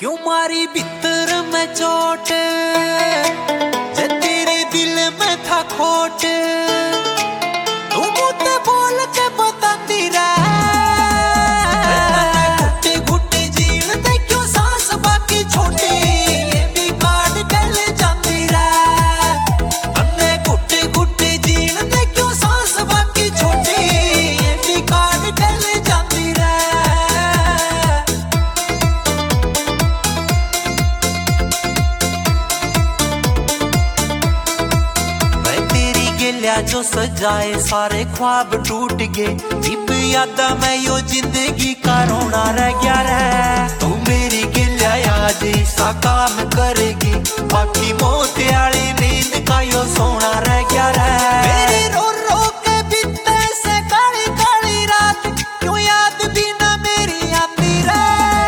क्यों मारी भीतर में चोट, जे तेरे दिल में था खोट, तू मुझसे बोल के बताती रह। घुटे घुटे जीण दे क्यों सांस बाकी छोटी, ये भी काट के ले जाती रह। अन्ने घुटे घुटे जीण दे क्यों सांस बाकी छोटी, ये भी काट के ले जाती रह। जो सजाए सारे ख्वाब टूट गए, इब यादा में यो जिंदगी का रोना रह गया रे। तू मेरी गिल्या आज सा काम करेगी, बाकी मौत आली नींद का यो सोना रह गया रे। मेरी रो रो के बीते से काली काली रात, क्यों याद भी ना मेरी आती रे।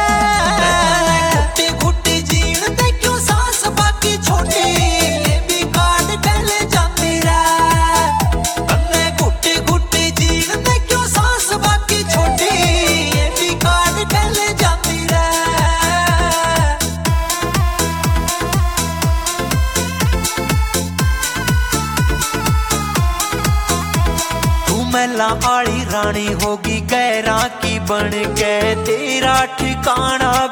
घुटे घुटे जीण दे क्यों सांस बाकी छोटी, ये भी काट के ले जाती रे। महला आली रानी होगी गैरा की बन के, तेरा ठिकाना